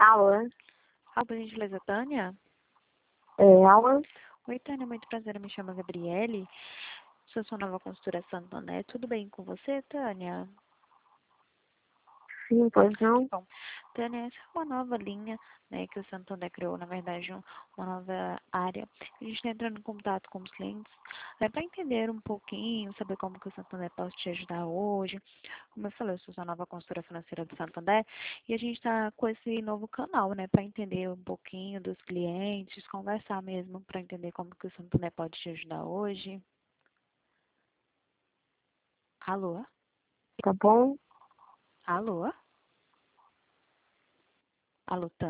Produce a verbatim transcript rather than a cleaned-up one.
Alô? Ah, por gentileza, Tânia? É, alô? Oi, Tânia, muito prazer, eu me chamo Gabriele, sou sua nova consultora Santander, tudo bem com você, Tânia? Sim, pois não? Bom, Tânia, essa é uma nova linha, né, que o Santander criou, na verdade, um- uma nova área. A gente está entrando em contato com os clientes, né, para entender um pouquinho, saber como que o Santander pode te ajudar hoje. Como eu falei, eu sou sua nova consultora financeira do Santander, e a gente está com esse novo canal, né, para entender um pouquinho dos clientes, conversar mesmo, para entender como que o Santander pode te ajudar hoje. Alô? Tá bom? Alô? Alô, Tânia?